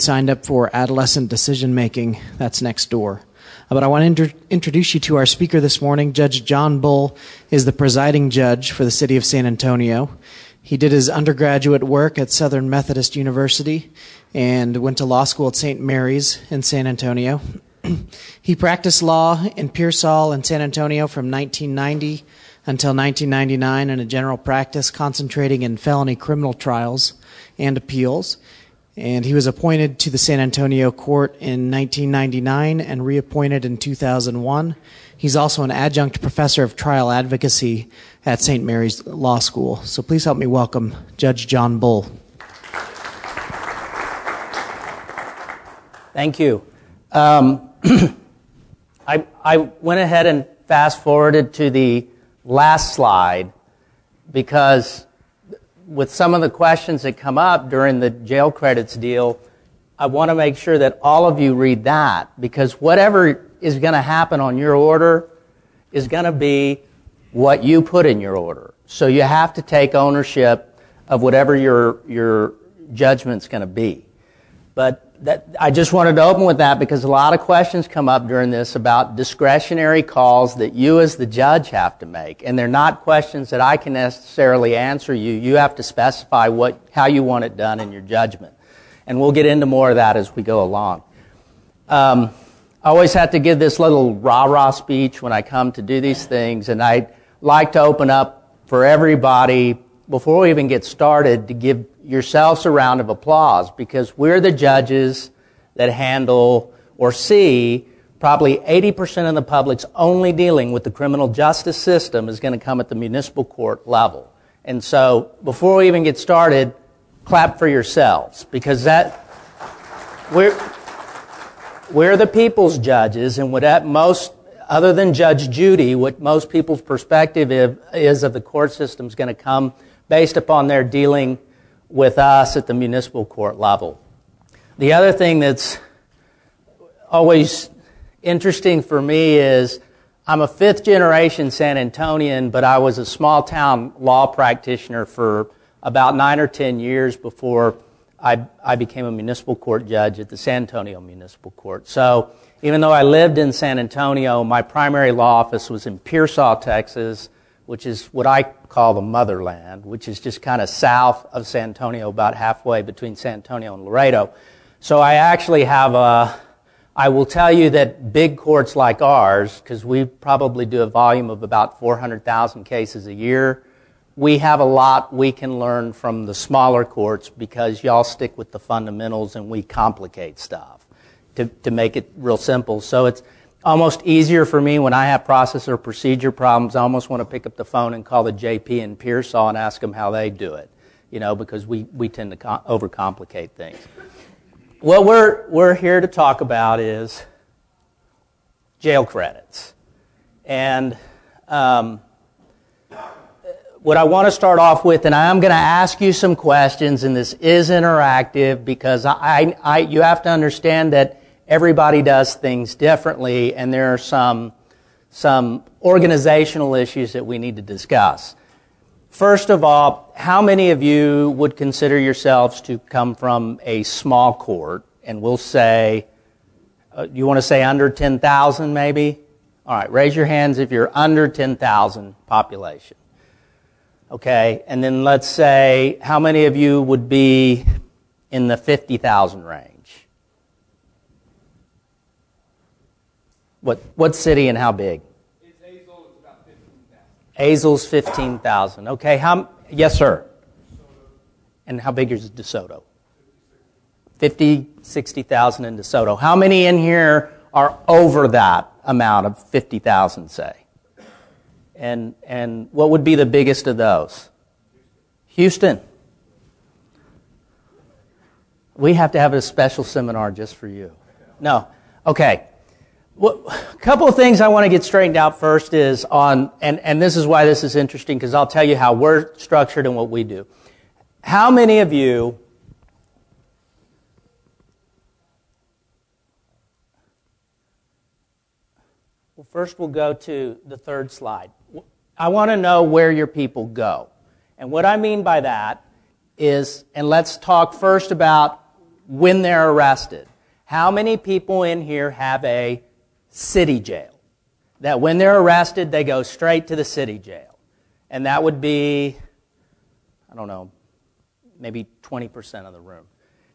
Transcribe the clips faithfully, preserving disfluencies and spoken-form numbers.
signed up for adolescent decision making. That's next door. Uh, But I want to inter- introduce you to our speaker this morning. Judge John Bull is the presiding judge for the city of San Antonio. He did his undergraduate work at Southern Methodist University and went to law school at Saint Mary's in San Antonio. He practiced law in Pearsall and San Antonio from nineteen ninety until nineteen ninety-nine in a general practice concentrating in felony criminal trials and appeals. And he was appointed to the San Antonio court in nineteen ninety-nine and reappointed in two thousand one. He's also an adjunct professor of trial advocacy at Saint Mary's Law School. So please help me welcome Judge John Bull. Thank you. Um, I, I went ahead and fast-forwarded to the last slide because with some of the questions that come up during the jail credits deal, I want to make sure that all of you read that, because whatever is going to happen on your order is going to be what you put in your order. So you have to take ownership of whatever your your judgment's going to be. But that, I just wanted to open with that because a lot of questions come up during this about discretionary calls that you as the judge have to make. And they're not questions that I can necessarily answer you. You have to specify what how you want it done in your judgment. And we'll get into more of that as we go along. Um, I always have to give this little rah-rah speech when I come to do these things, and I like to open up for everybody, before we even get started, to give yourselves a round of applause, because we're the judges that handle or see probably eighty percent of the public's only dealing with the criminal justice system is going to come at the municipal court level. And so before we even get started, clap for yourselves, because that we're we're the people's judges, and what at most, other than Judge Judy, what most people's perspective is of the court system is going to come based upon their dealing with us at the municipal court level. The other thing that's always interesting for me is I'm a fifth generation San Antonian, but I was a small town law practitioner for about nine or ten years before I, I became a municipal court judge at the San Antonio Municipal Court. So even though I lived in San Antonio, my primary law office was in Pearsall, Texas, which is what I call the motherland, which is just kind of south of San Antonio, about halfway between San Antonio and Laredo. So I actually have a, I will tell you that big courts like ours, because we probably do a volume of about four hundred thousand cases a year, we have a lot we can learn from the smaller courts because y'all stick with the fundamentals and we complicate stuff to, to make it real simple. So it's almost easier for me when I have process or procedure problems. I almost want to pick up the phone and call the J P in Pearsall and ask them how they do it, you know, because we, we tend to com- overcomplicate things. What we're we're here to talk about is jail credits. And um, what I want to start off with, and I'm going to ask you some questions, and this is interactive because I, I, I you have to understand that everybody does things differently, and there are some some organizational issues that we need to discuss. First of all, how many of you would consider yourselves to come from a small court? And we'll say, uh, you want to say under ten thousand maybe? All right, raise your hands if you're under ten thousand population. Okay, and then let's say, how many of you would be in the fifty thousand range? What what city and how big? It's Azle, it's about fifteen thousand. Azle's fifteen thousand. Okay, how, yes, sir. And how big is DeSoto? fifty, sixty thousand in DeSoto. How many in here are over that amount of fifty thousand, say? And and what would be the biggest of those? Houston. We have to have a special seminar just for you. No. Okay. Well, a couple of things I want to get straightened out first is on, and, and this is why this is interesting, because I'll tell you how we're structured and what we do. How many of you Well, first we'll go to the third slide. I want to know where your people go. And what I mean by that is, and let's talk first about when they're arrested. How many people in here have a city jail? That when they're arrested, they go straight to the city jail. And that would be, I don't know, maybe twenty percent of the room.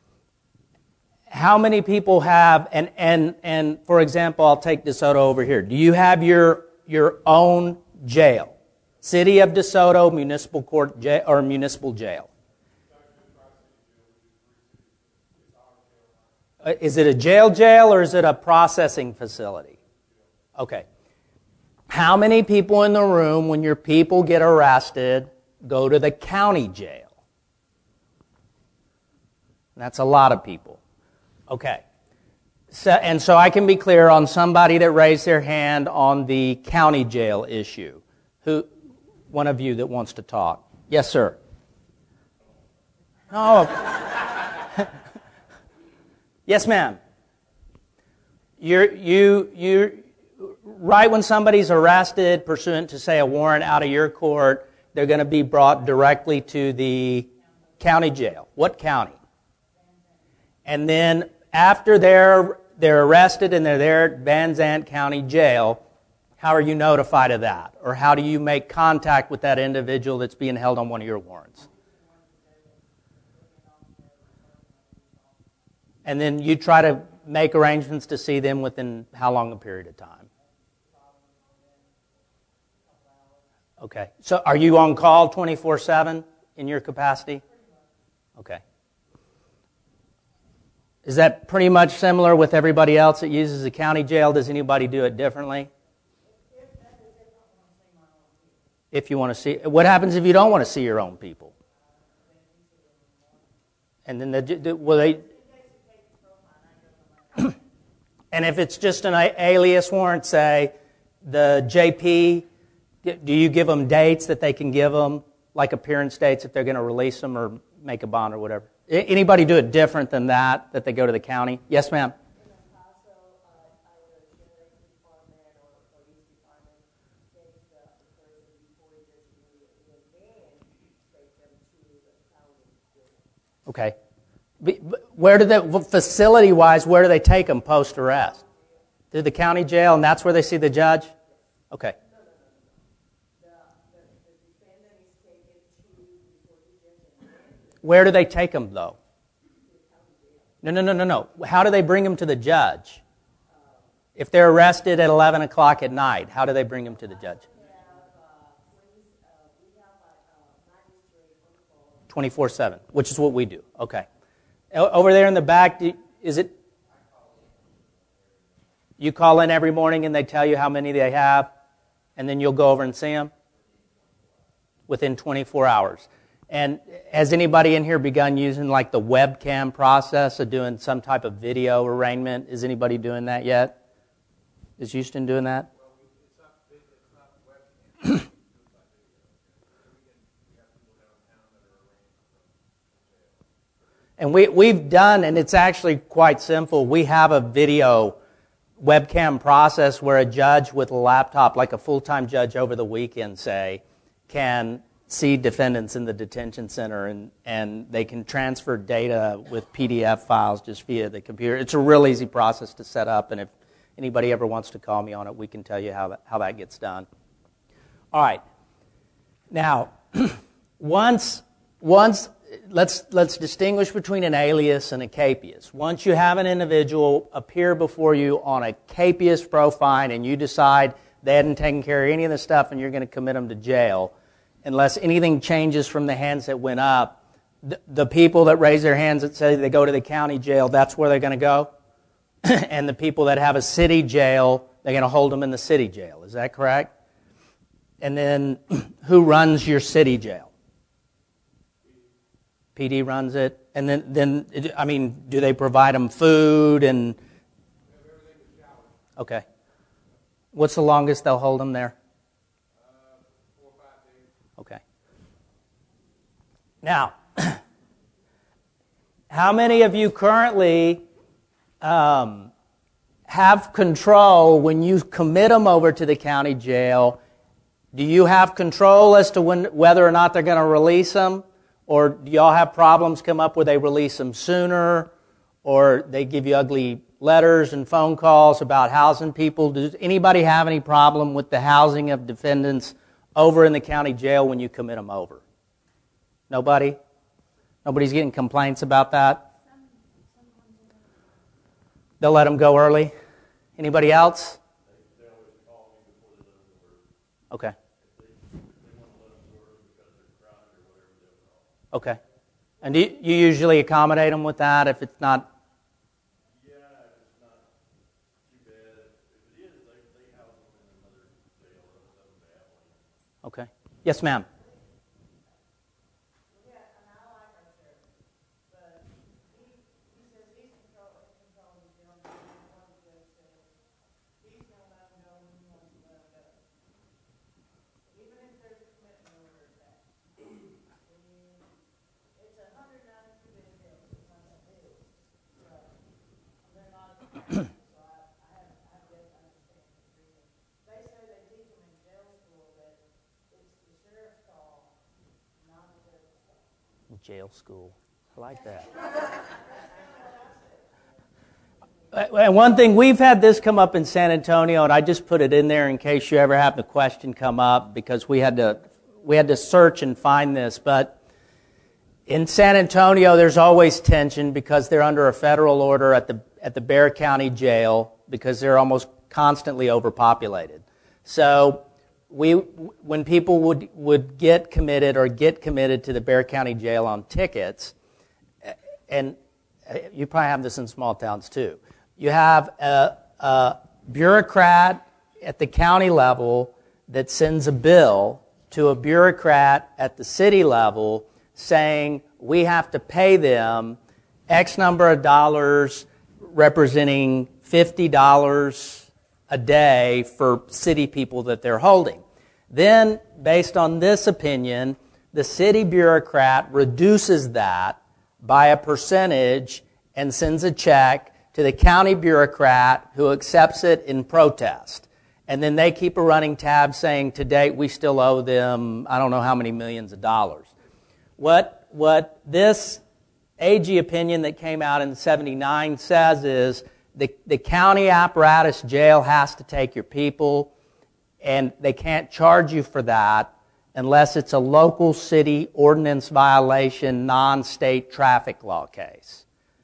How many people have, and, and, and for example, I'll take DeSoto over here. Do you have your, your own jail? City of DeSoto Municipal Court jail, or Municipal Jail? Is it a jail jail or is it a processing facility? Okay. How many people in the room, when your people get arrested, go to the county jail? That's a lot of people. Okay. So, and so I can be clear on somebody that raised their hand on the county jail issue. Who, one of you that wants to talk? Yes, sir. No. Yes, ma'am. You're, you, you, right when somebody's arrested pursuant to, say, a warrant out of your court, they're going to be brought directly to the county jail. What county? And then after they're they're arrested and they're there at Van Zandt County Jail, how are you notified of that? Or how do you make contact with that individual that's being held on one of your warrants? And then you try to make arrangements to see them within how long a period of time? Okay. So are you on call twenty-four seven in your capacity? Okay. Is that pretty much similar with everybody else that uses the county jail? Does anybody do it differently? If you want to see, what happens if you don't want to see your own people? And then the, the will they? And if it's just an alias warrant, say the J P, do you give them dates that they can give them, like appearance dates if they're going to release them or make a bond or whatever? Anybody do it different than that, that they go to the county? Yes, ma'am? Okay. Where do they, facility-wise, where do they take them post-arrest? To the county jail, and that's where they see the judge? Okay. Where do they take them, though? No, no, no, no, no. How do they bring them to the judge? If they're arrested at eleven o'clock at night, how do they bring them to the judge? twenty-four seven, which is what we do. Okay. Over there in the back, is it? You call in every morning and they tell you how many they have, and then you'll go over and see them within twenty-four hours. And has anybody in here begun using like the webcam process of doing some type of video arraignment? Is anybody doing that yet? Is Houston doing that? And we, we've done, and it's actually quite simple, we have a video webcam process where a judge with a laptop, like a full-time judge over the weekend, say, can see defendants in the detention center, and, and they can transfer data with P D F files just via the computer. It's a real easy process to set up, and if anybody ever wants to call me on it, we can tell you how that, how that gets done. All right. Now, once, once let's, let's distinguish between an alias and a capias. Once you have an individual appear before you on a capias profile and you decide they hadn't taken care of any of the stuff and you're going to commit them to jail, unless anything changes from the hands that went up, the, the people that raise their hands that say they go to the county jail, that's where they're going to go? And the people that have a city jail, they're going to hold them in the city jail. Is that correct? And then who runs your city jail? P D runs it. And then, then I mean, do they provide them food and... Okay. What's the longest they'll hold them there? Okay. Now, how many of you currently um, have control when you commit them over to the county jail? Do you have control as to when, whether or not they're going to release them? Or do y'all have problems come up where they release them sooner? or they give you ugly letters and phone calls about housing people. Does anybody have any problem with the housing of defendants over in the county jail when you commit them over? Nobody? Nobody's getting complaints about that? They'll let them go early? Anybody else? Okay. Okay. And do you, you usually accommodate them with that if it's not? Yeah, if it's not too bad. If it is, they, they house them in another jail or another family. Okay. Yes, ma'am. Jail school. I like that. And one thing, we've had this come up in San Antonio, and I just put it in there in case you ever have the question come up, because we had to we had to search and find this. But in San Antonio, there's always tension because they're under a federal order at the at the Bexar County Jail because they're almost constantly overpopulated. So we, when people would, would get committed or get committed to the Bexar County Jail on tickets, and you probably have this in small towns too, you have a, a bureaucrat at the county level that sends a bill to a bureaucrat at the city level saying we have to pay them X number of dollars representing fifty dollars a day for city people that they're holding. Then, based on this opinion, the city bureaucrat reduces that by a percentage and sends a check to the county bureaucrat who accepts it in protest. And then they keep a running tab saying, to date, we still owe them, I don't know how many millions of dollars. What, what this A G opinion that came out in seventy-nine says is, The, the county apparatus jail has to take your people, and they can't charge you for that unless it's a local city ordinance violation, non-state traffic law case.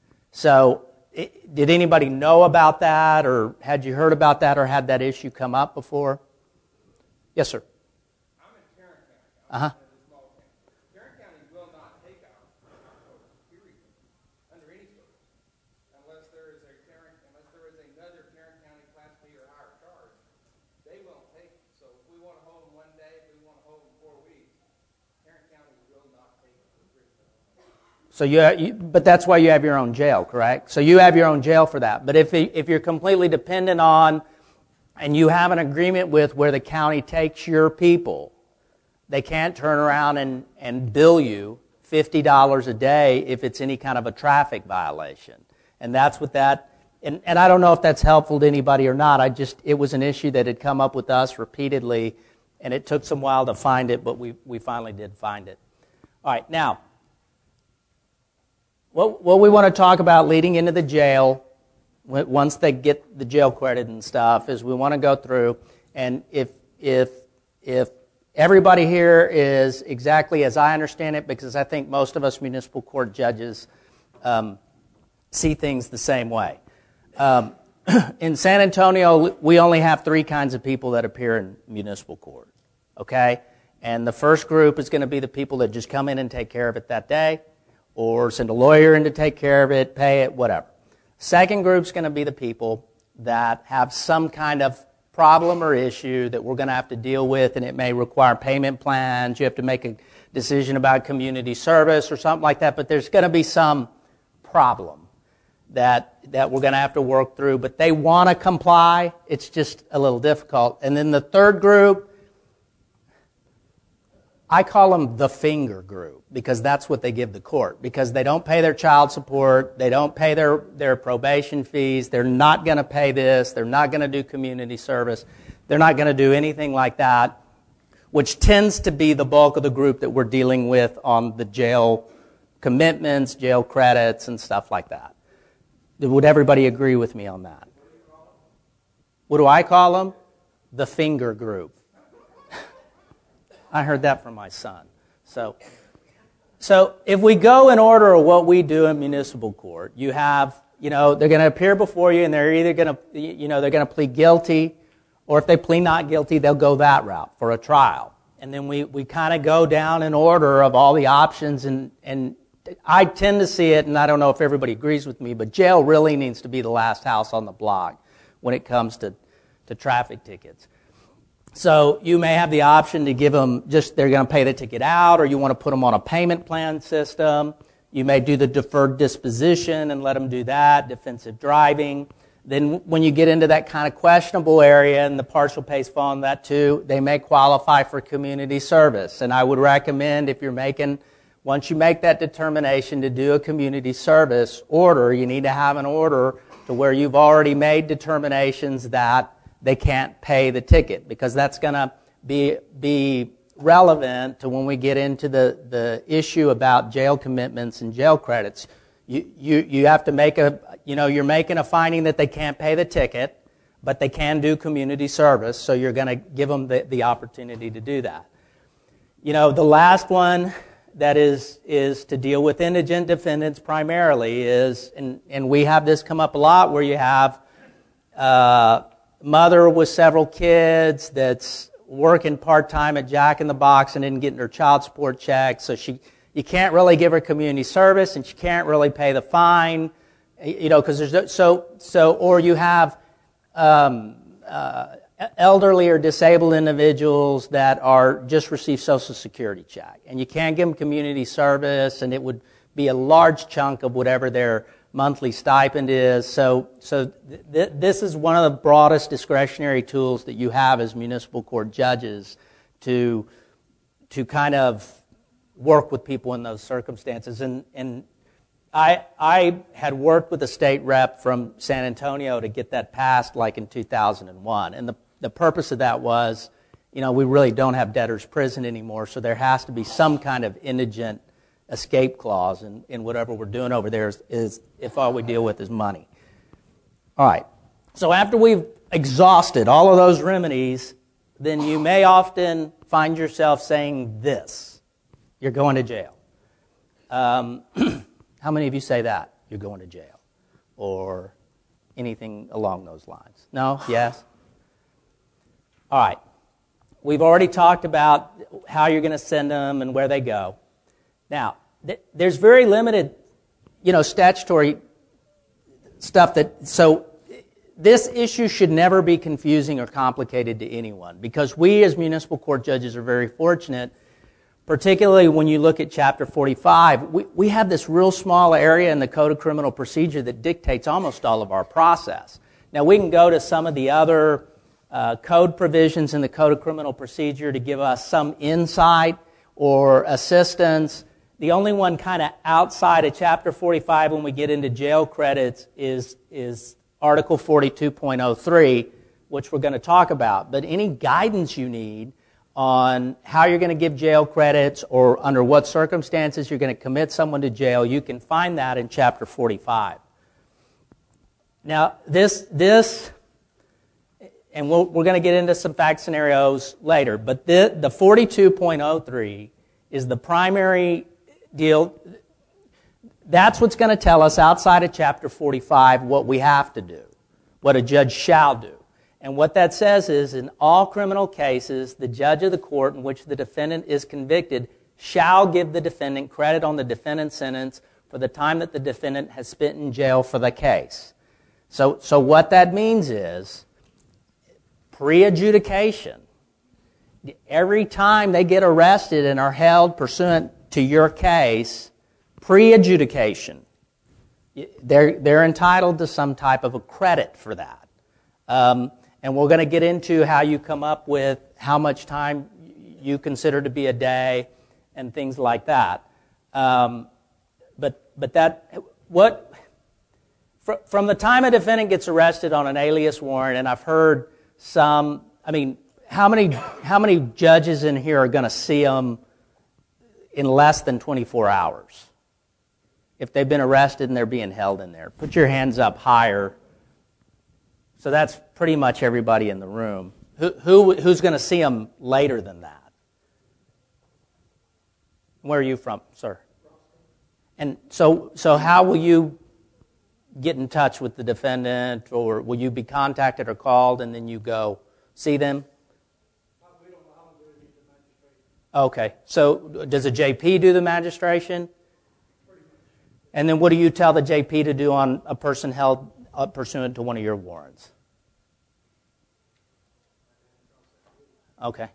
So, it, did anybody know about that, or had you heard about that, or had that issue come up before? Yes, sir. I'm in Tarrant County. Uh-huh. Tarrant County will not take out period under any circumstance unless there is a Tarrant, unless there is another Tarrant County Class B or higher charge. They won't take it. So if we want to hold them one day, if we want to hold them four weeks, Tarrant County will not take it for prison. So you, you, but that's why you have your own jail, correct? So you have your own jail for that. But if if you're completely dependent on, and you have an agreement with where the county takes your people, they can't turn around and, and bill you fifty dollars a day if it's any kind of a traffic violation. And that's what that, and, and I don't know if that's helpful to anybody or not. I just, it was an issue that had come up with us repeatedly, and it took some while to find it, but we, we finally did find it. All right, now, what, what we want to talk about leading into the jail, once they get the jail credit and stuff, is we want to go through, and if if if everybody here is exactly as I understand it, because I think most of us municipal court judges um, see things the same way. Um, in San Antonio, we only have three kinds of people that appear in municipal court, okay? And the first group is going to be the people that just come in and take care of it that day, or send a lawyer in to take care of it, pay it, whatever. Second group's going to be the people that have some kind of problem or issue that we're going to have to deal with, and it may require payment plans. You have to make a decision about community service or something like that, but there's going to be some problem that that we're going to have to work through, but they want to comply. It's just a little difficult. And then the third group, I call them the finger group, because that's what they give the court, because they don't pay their child support, they don't pay their, their probation fees, they're not going to pay this, they're not going to do community service, they're not going to do anything like that, which tends to be the bulk of the group that we're dealing with on the jail commitments, jail credits, and stuff like that. Would everybody agree with me on that? What do I call them? The finger group. I heard that from my son. So, so if we go in order of what we do in municipal court, you have, you know, they're going to appear before you, and they're either going to, you know, they're going to plead guilty, or if they plead not guilty, they'll go that route for a trial. And then we, we kind of go down in order of all the options, and, and I tend to see it, and I don't know if everybody agrees with me, but jail really needs to be the last house on the block when it comes to, to traffic tickets. So you may have the option to give them just, they're going to pay the ticket out, or you want to put them on a payment plan system. You may do the deferred disposition and let them do that, defensive driving. Then when you get into that kind of questionable area, and the partial pays fall on that too, they may qualify for community service. And I would recommend, if you're making, once you make that determination to do a community service order, you need to have an order to where you've already made determinations that they can't pay the ticket, because that's going to be be relevant to when we get into the, the issue about jail commitments and jail credits. You, you you have to make a, you know, you're making a finding that they can't pay the ticket, but they can do community service, so you're going to give them the, the opportunity to do that. You know, the last one that is is to deal with indigent defendants primarily is, and, and we have this come up a lot, where you have uh, mother with several kids that's working part-time at Jack in the Box and isn't getting her child support check, so she you can't really give her community service, and she can't really pay the fine, you know, because there's no, so so or you have um, uh, elderly or disabled individuals that are just receive Social Security check, and you can't give them community service, and it would be a large chunk of whatever their monthly stipend is. So, so th- this is one of the broadest discretionary tools that you have as municipal court judges to to kind of work with people in those circumstances. And and I I had worked with a state rep from San Antonio to get that passed, like in two thousand one. And the the purpose of that was, you know, we really don't have debtor's prison anymore, so there has to be some kind of indigent escape clause in, in whatever we're doing over there is, is if all we deal with is money. All right. So after we've exhausted all of those remedies, then you may often find yourself saying this: you're going to jail. Um, how many of you say that? You're going to jail. Or anything along those lines? No? Yes? All right. We've already talked about how you're going to send them and where they go. Now, th- there's very limited, you know, statutory stuff that, so this issue should never be confusing or complicated to anyone, because we as municipal court judges are very fortunate, particularly when you look at Chapter forty-five. We, we have this real small area in the Code of Criminal Procedure that dictates almost all of our process. Now, we can go to some of the other uh, code provisions in the Code of Criminal Procedure to give us some insight or assistance. The only one kind of outside of Chapter forty-five when we get into jail credits is, is Article forty-two point oh three, which we're going to talk about. But any guidance you need on how you're going to give jail credits or under what circumstances you're going to commit someone to jail, you can find that in Chapter forty-five. Now, this, this and we'll, we're going to get into some fact scenarios later, but the, the forty-two point oh three is the primary deal. That's what's going to tell us outside of Chapter forty-five what we have to do, what a judge shall do. And what that says is, in all criminal cases, the judge of the court in which the defendant is convicted shall give the defendant credit on the defendant's sentence for the time that the defendant has spent in jail for the case. So, so what that means is, pre-adjudication, every time they get arrested and are held pursuant to your case, pre-adjudication, they're, they're entitled to some type of a credit for that. Um, and we're going to get into how you come up with how much time you consider to be a day and things like that. Um, but but that what fr- from the time a defendant gets arrested on an alias warrant, and I've heard some. I mean, how many how many judges in here are going to see them in less than twenty-four hours? if they've been arrested and they're being held in there. Put your hands up higher. So that's pretty much everybody in the room. Who, who who's going to see them later than that? Where are you from, sir? And so so how will you get in touch with the defendant, or will you be contacted or called and then you go see them? We don't know how to do it, the magistrate. Okay. So does a J P do the magistration? And then what do you tell the J P to do on a person held uh, pursuant to one of your warrants? Okay.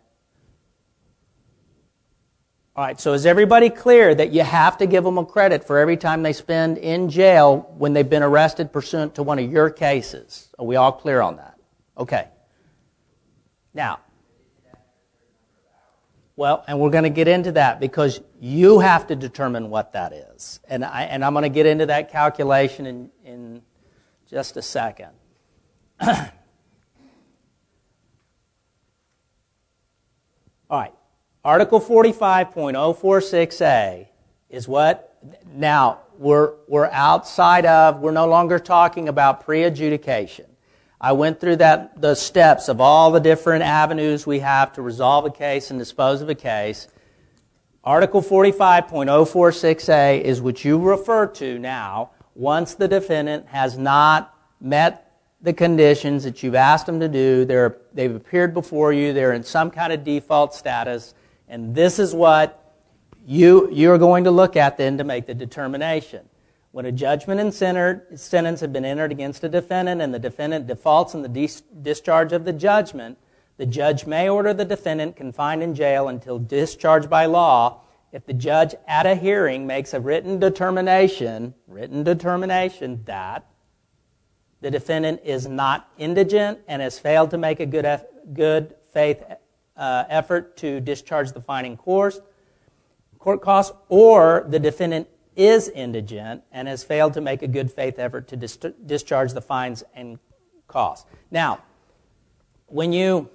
All right, so is everybody clear that you have to give them a credit for every time they spend in jail when they've been arrested pursuant to one of your cases? Are we all clear on that? Okay. Now, well, and we're going to get into that because you have to determine what that is. And, I, and I'm going to get into that calculation in, in just a second. All right. Article forty-five point oh four six A is what? Now, we're, we're outside of, we're no longer talking about pre-adjudication. I went through that the steps of all the different avenues we have to resolve a case and dispose of a case. Article forty-five point oh four six A is what you refer to now once the defendant has not met the conditions that you've asked them to do. They're, they've appeared before you. They're in some kind of default status. And this is what you, you're going to look at then to make the determination. When a judgment and sentence have been entered against a defendant and the defendant defaults in the dis- discharge of the judgment, the judge may order the defendant confined in jail until discharged by law if the judge at a hearing makes a written determination, written determination that the defendant is not indigent and has failed to make a good, eff- good faith uh, effort to discharge the fine and course, court costs, or the defendant is indigent and has failed to make a good faith effort to dis- discharge the fines and costs. Now, when you,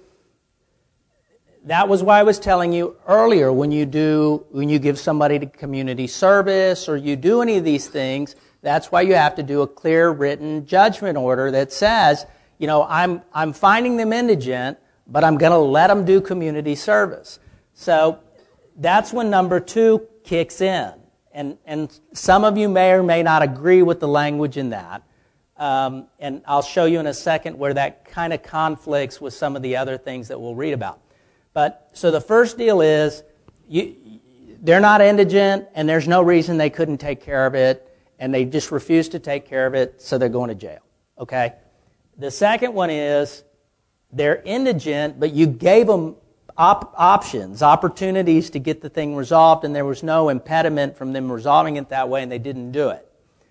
that was why I was telling you earlier, when you do, when you give somebody to community service or you do any of these things, that's why you have to do a clear written judgment order that says, you know, I'm I'm finding them indigent, but I'm going to let them do community service. So that's when number two kicks in. And and some of you may or may not agree with the language in that. Um, and I'll show you in a second where that kind of conflicts with some of the other things that we'll read about. But so the first deal is you, they're not indigent and there's no reason they couldn't take care of it, and they just refuse to take care of it, so they're going to jail. Okay? The second one is they're indigent, but you gave them Op- options, opportunities to get the thing resolved, and there was no impediment from them resolving it that way, and they didn't do it.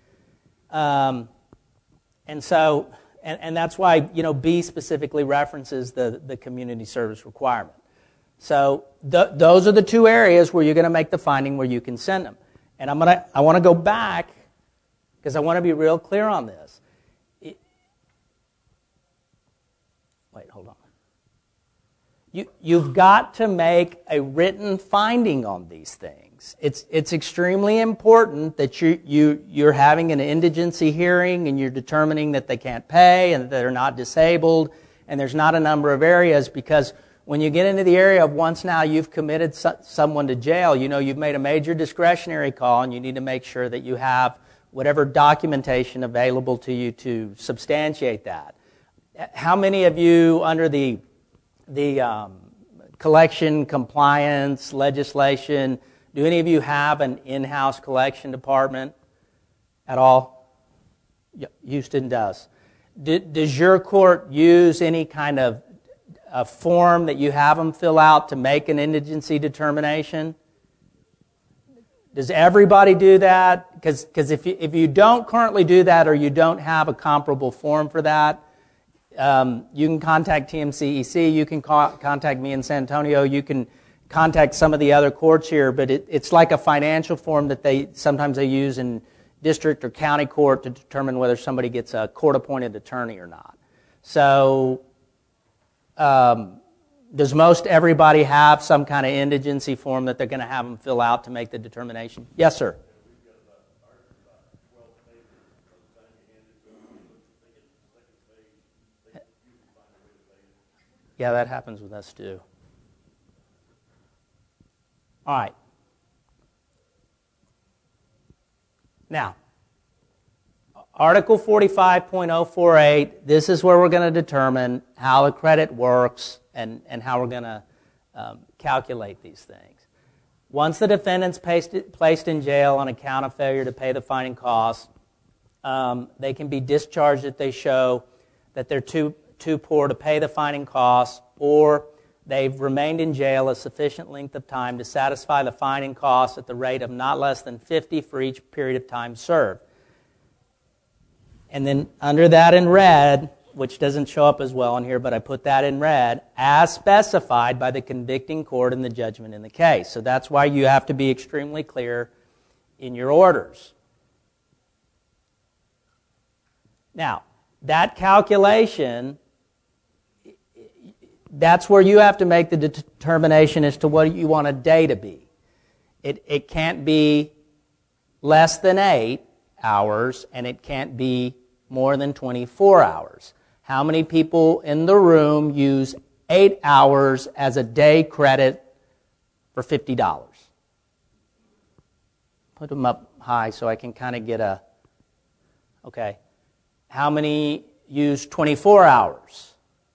Um, and so, and, and that's why, you know, B specifically references the, the community service requirement. So th- those are the two areas where you're going to make the finding where you can send them. And I'm gonna, I want to go back because I want to be real clear on this. It, wait, hold on. You, you've got to make a written finding on these things. It's it's extremely important that you, you, you're having an indigency hearing and you're determining that they can't pay and that they're not disabled, and there's not a number of areas, because when you get into the area of once now you've committed so, someone to jail, you know you've made a major discretionary call, and you need to make sure that you have whatever documentation available to you to substantiate that. How many of you under the the um, collection compliance legislation, do any of you have an in-house collection department at all? Houston does. Do, does your court use any kind of a form that you have them fill out to make an indigency determination? Does everybody do that? Because if you, if you don't currently do that, or you don't have a comparable form for that, Um, you can contact T M C E C, you can co- contact me in San Antonio, you can contact some of the other courts here, but it, it's like a financial form that they sometimes they use in district or county court to determine whether somebody gets a court-appointed attorney or not. So, um, does most everybody have some kind of indigency form that they're going to have them fill out to make the determination? Yes, sir. Yeah, that happens with us too. All right. Now, Article forty-five point oh four eight, this is where we're going to determine how the credit works and, and how we're going to um, calculate these things. Once the defendant's placed, placed in jail on account of failure to pay the fine and costs, um, they can be discharged if they show that they're too, too poor to pay the fine and costs, or they've remained in jail a sufficient length of time to satisfy the fine and costs at the rate of not less than fifty for each period of time served. And then under that in red, which doesn't show up as well in here, but I put that in red, as specified by the convicting court in the judgment in the case. So that's why you have to be extremely clear in your orders. Now, that calculation, that's where you have to make the determination as to what you want a day to be. It, it can't be less than eight hours, and it can't be more than twenty-four hours. How many people in the room use eight hours as a day credit for fifty dollars? Put them up high so I can kind of get a, okay. How many use twenty-four hours?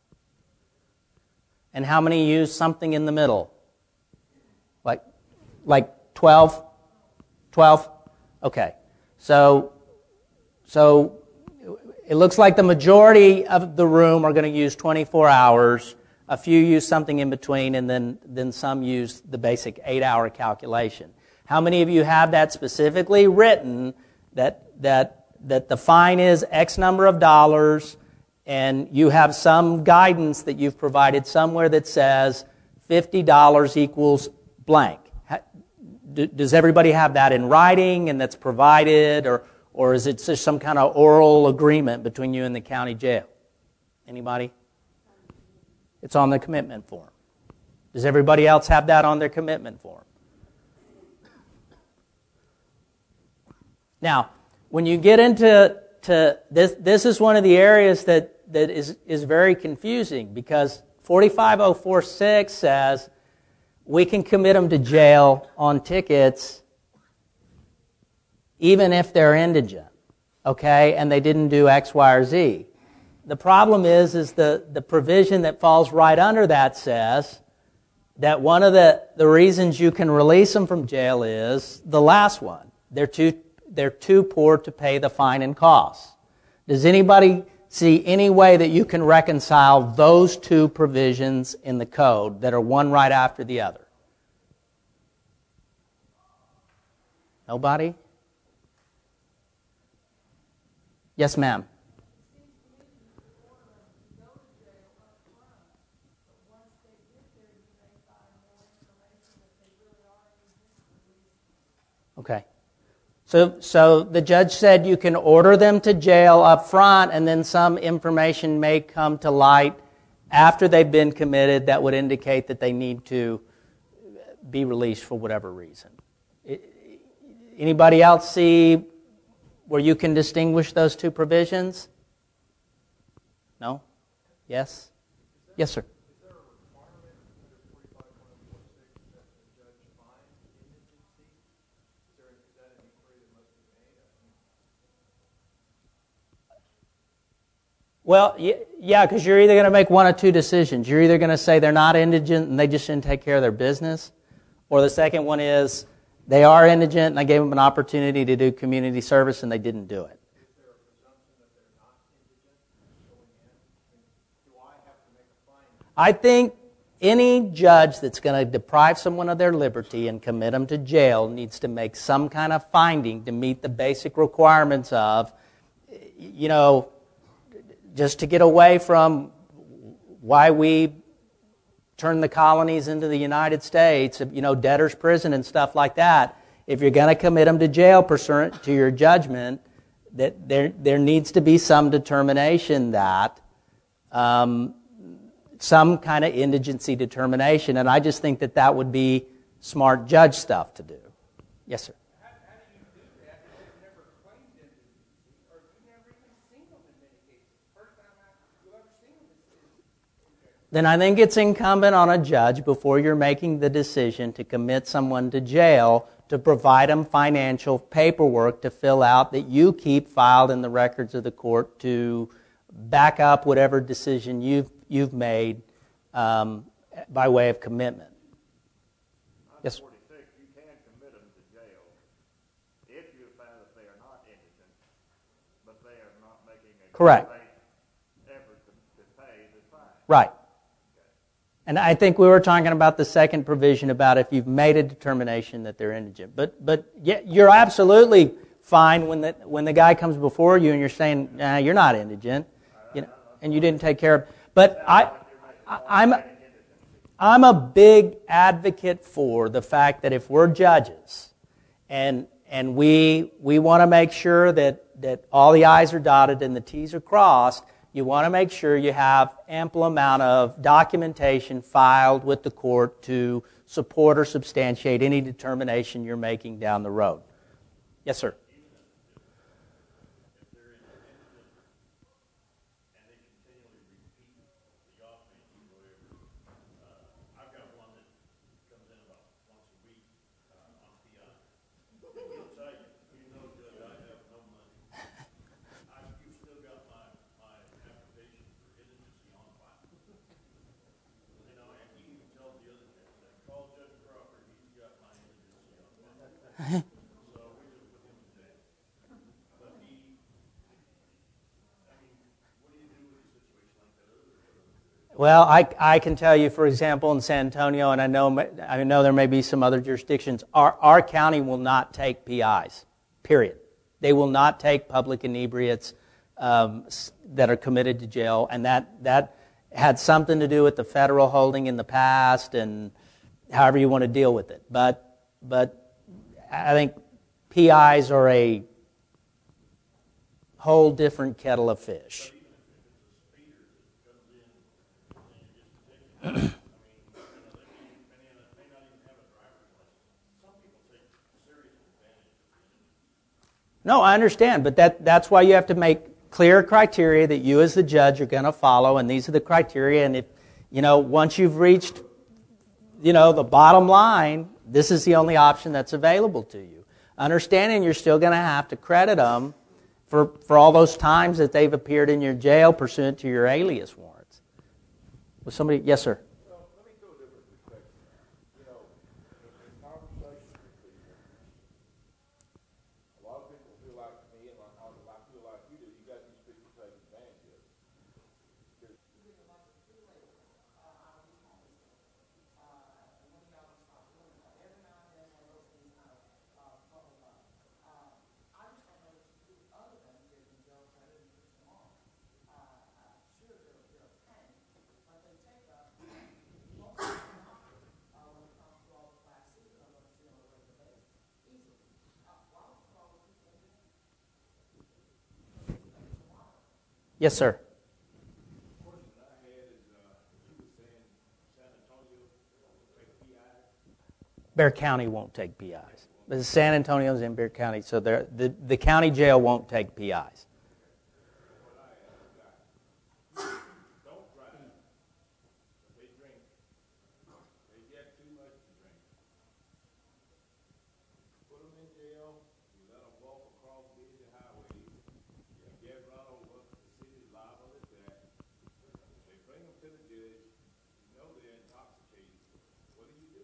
And how many use something in the middle? Like, like twelve? twelve? Okay. So, so it looks like the majority of the room are going to use twenty-four hours. A few use something in between, and then, then some use the basic eight-hour calculation. How many of you have that specifically written, that, that, that the fine is X number of dollars, and you have some guidance that you've provided somewhere that says fifty dollars equals blank? Does everybody have that in writing and that's provided, or, or is it just some kind of oral agreement between you and the county jail? Anybody? It's on the commitment form. Does everybody else have that on their commitment form? Now, when you get into to this, this is one of the areas that, that is, is very confusing, because forty-five oh four six says we can commit them to jail on tickets even if they're indigent, okay, and they didn't do X, Y, or Z. The problem is, is the, the provision that falls right under that says that one of the, the reasons you can release them from jail is the last one. They're too, they're too poor to pay the fine and costs. Does anybody see any way that you can reconcile those two provisions in the code that are one right after the other? Nobody? Yes, ma'am. Okay. So, so the judge said you can order them to jail up front, and then some information may come to light after they've been committed that would indicate that they need to be released for whatever reason. Anybody else see where you can distinguish those two provisions? No? Yes? Yes, sir. Well, yeah, because you're either going to make one of two decisions. You're either going to say they're not indigent and they just didn't take care of their business, or the second one is they are indigent and I gave them an opportunity to do community service and they didn't do it. Is there a presumption that they're not indigent going in? Do I have to make a finding? I think any judge that's going to deprive someone of their liberty and commit them to jail needs to make some kind of finding to meet the basic requirements of, you know, just to get away from why we turned the colonies into the United States, you know, debtor's prison and stuff like that. If you're going to commit them to jail pursuant to your judgment, that there there needs to be some determination that um, some kind of indigency determination, and I just think that that would be smart judge stuff to do. Yes, sir. How, how do you do that if they've never claimed indigency, or you've never even seen them in many cases? First time I, you've ever seen them is, is then I think it's incumbent on a judge, before you're making the decision to commit someone to jail, to provide them financial paperwork to fill out that you keep filed in the records of the court to back up whatever decision you've, you've made um, by way of commitment. Yes, sir. forty-six, you can commit them to jail if you found that they are not indigent, but they are not making a Correct. great effort to, to pay the fine. Right. And I think we were talking about the second provision about if you've made a determination that they're indigent. But but yeah, you're absolutely fine when the when the guy comes before you and you're saying, nah, you're not indigent, you know, and you didn't take care of. But I, I I'm I'm a big advocate for the fact that if we're judges and and we we want to make sure that that all the I's are dotted and the T's are crossed, you want to make sure you have ample amount of documentation filed with the court to support or substantiate any determination you're making down the road. Yes, sir. Well, I, I can tell you, for example, in San Antonio, and I know I know there may be some other jurisdictions, our, our county will not take P Is, period. They will not take public inebriates um, that are committed to jail, and that, that had something to do with the federal holding in the past and however you want to deal with it. But, but I think P Is are a whole different kettle of fish. No, I understand, but that, that's why you have to make clear criteria that you as the judge are going to follow, and these are the criteria, and if, you know, once you've reached, you know, the bottom line, this is the only option that's available to you. Understanding you're still going to have to credit them for, for all those times that they've appeared in your jail pursuant to your alias warrants. Was somebody, yes, sir? Well, let me go a different perspective. You know, in, in conversations with people, a lot of people feel like me, and like, I feel like you do, you got these people take advantage of it. Yes, sir. The question I had is, uh, you were saying San Antonio will take P Is. Bexar County won't take P Is. But San Antonio's in Bexar County, so the, the county jail won't take P Is. Don't drive. They drink. They get too much to drink. Put them in jail. You let them walk across busy highways. You get run over. The city's liable at that. They bring them to the judge. You know they're intoxicated. What do you do?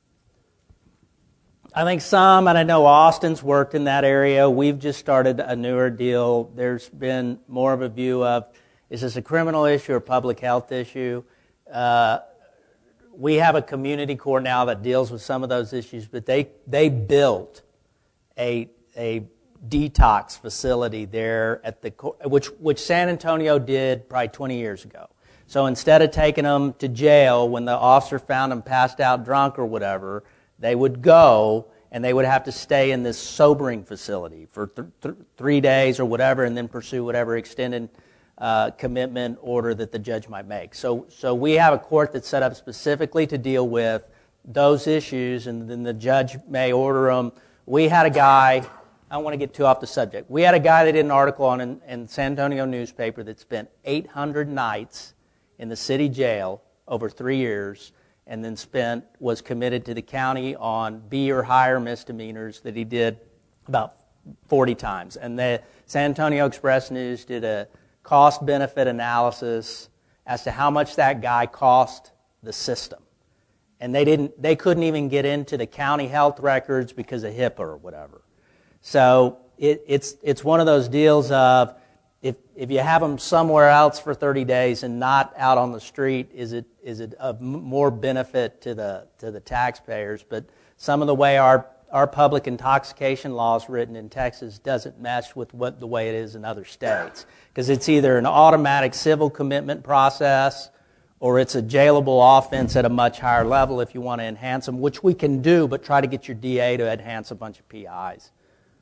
I think some, and I know Austin's worked in that area. We've just started a newer deal. There's been more of a view of, is this a criminal issue or public health issue? Uh, we have a community court now that deals with some of those issues, but they they built a a detox facility there at the which which San Antonio did probably twenty years ago. So instead of taking them to jail when the officer found them passed out drunk or whatever, they would go and they would have to stay in this sobering facility for th- th- three days or whatever, and then pursue whatever extended uh, commitment order that the judge might make. So, so we have a court that's set up specifically to deal with those issues, and then the judge may order them. We had a guy, I don't want to get too off the subject. We had a guy that did an article on in, in San Antonio newspaper that spent eight hundred nights in the city jail over three years, and then spent was committed to the county on B or higher misdemeanors that he did about forty times. And the San Antonio Express News did a cost-benefit analysis as to how much that guy cost the system. And they didn't they couldn't even get into the county health records because of HIPAA or whatever. So it, it's it's one of those deals of if if you have them somewhere else for thirty days and not out on the street, is it is it of more benefit to the to the taxpayers? But some of the way our our public intoxication laws written in Texas doesn't mesh with what the way it is in other states, because it's either an automatic civil commitment process or it's a jailable offense at a much higher level if you want to enhance them, which we can do, but try to get your D A to enhance a bunch of P Is.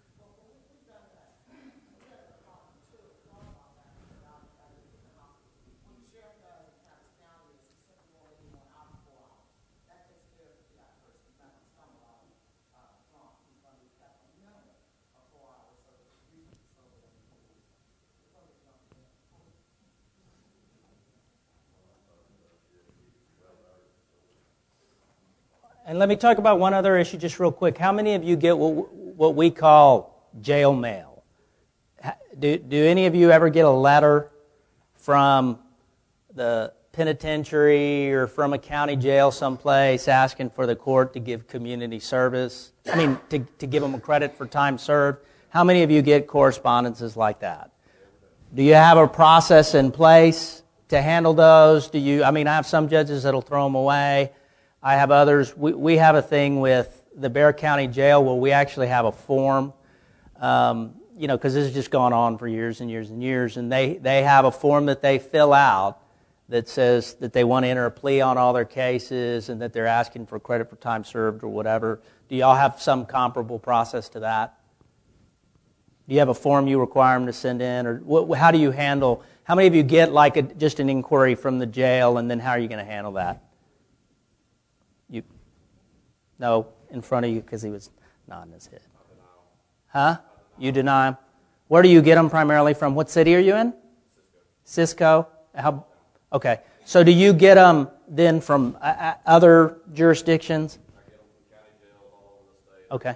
And let me talk about one other issue just real quick. How many of you get what, what we call jail mail? Do, do any of you ever get a letter from the penitentiary or from a county jail someplace asking for the court to give community service? I mean, to, to give them a credit for time served? How many of you get correspondences like that? Do you have a process in place to handle those? Do you? I mean, I have some judges that'll throw them away. I have others. We, we have a thing with the Bexar County Jail where we actually have a form, um, you know, because this has just gone on for years and years and years, and they, they have a form that they fill out that says that they want to enter a plea on all their cases and that they're asking for credit for time served or whatever. Do y'all have some comparable process to that? Do you have a form you require them to send in, or what, how do you handle? How many of you get like a, just an inquiry from the jail, and then how are you going to handle that? You, no, in front of you because he was nodding his head. Huh? You deny him. Where do you get them primarily from? What city are you in? Cisco. How? Okay. So do you get them then from uh, other jurisdictions? I get them from county jails all over the state. Okay.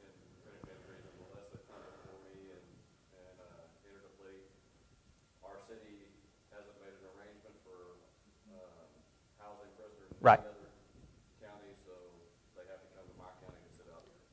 Right. County, so they have to come to my county to sit out there.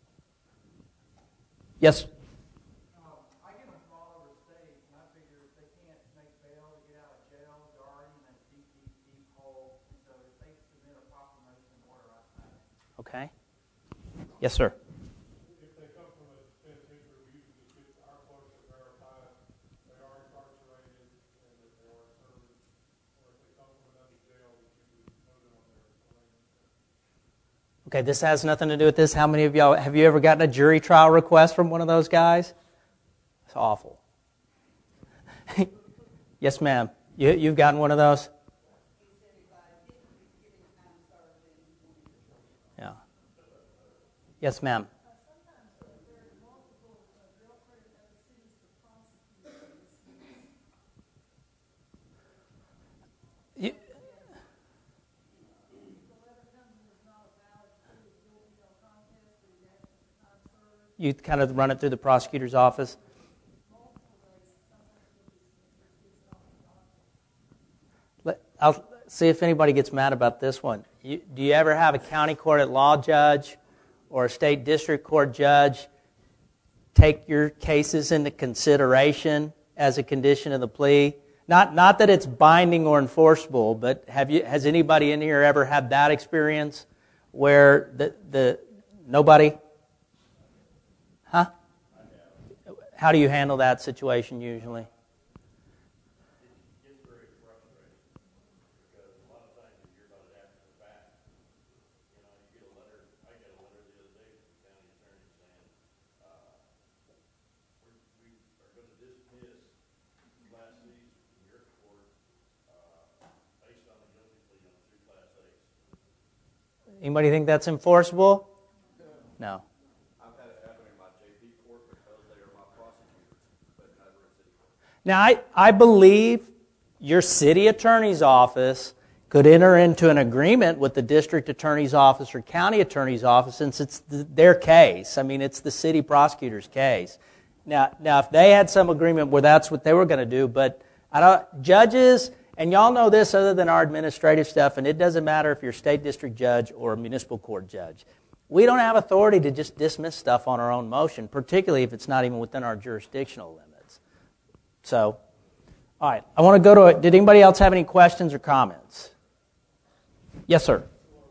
Yes. Um, I get them from all over the state, and I figure if they can't make bail to get out of jail, they're already in a deep, deep, deep hole. And so if they submit a proclamation order, I sign it. Okay. Yes, sir. If they come from a penitentiary, we usually just get our clerks to verify they are incarcerated and that they are serving. Or if they come from another jail, we usually know them on their arraignment. Okay, this has nothing to do with this. How many of y'all, have you ever gotten a jury trial request from one of those guys? It's awful. Yes, ma'am. You, you've gotten one of those? Yeah. Yes, ma'am. You, you kind of run it through the prosecutor's office? Let, I'll see if anybody gets mad about this one. You, do you ever have a county court at law judge or a state district court judge take your cases into consideration as a condition of the plea? Not not that it's binding or enforceable, but have you has anybody in here ever had that experience where the the nobody? Huh? How do you handle that situation usually? It's very frustrating because a lot of times you hear about it after the fact. You know, you get a letter. I got a letter the other day from the county attorney saying uh, we, we are going to dismiss Class C's from your court uh, based on a guilty plea on two Class A's. Anybody think that's enforceable? No. I've had it happen in my J P court because they are my prosecutors, but never in city court. Now, I, I believe your city attorney's office could enter into an agreement with the district attorney's office or county attorney's office, since it's th- their case. I mean, it's the city prosecutor's case. Now, now, if they had some agreement where that's what they were going to do, but I don't, judges, and y'all know this other than our administrative stuff, and it doesn't matter if you're a state district judge or a municipal court judge. We don't have authority to just dismiss stuff on our own motion, particularly if it's not even within our jurisdictional limits. So, all right, I want to go to it. Did anybody else have any questions or comments? Yes, sir.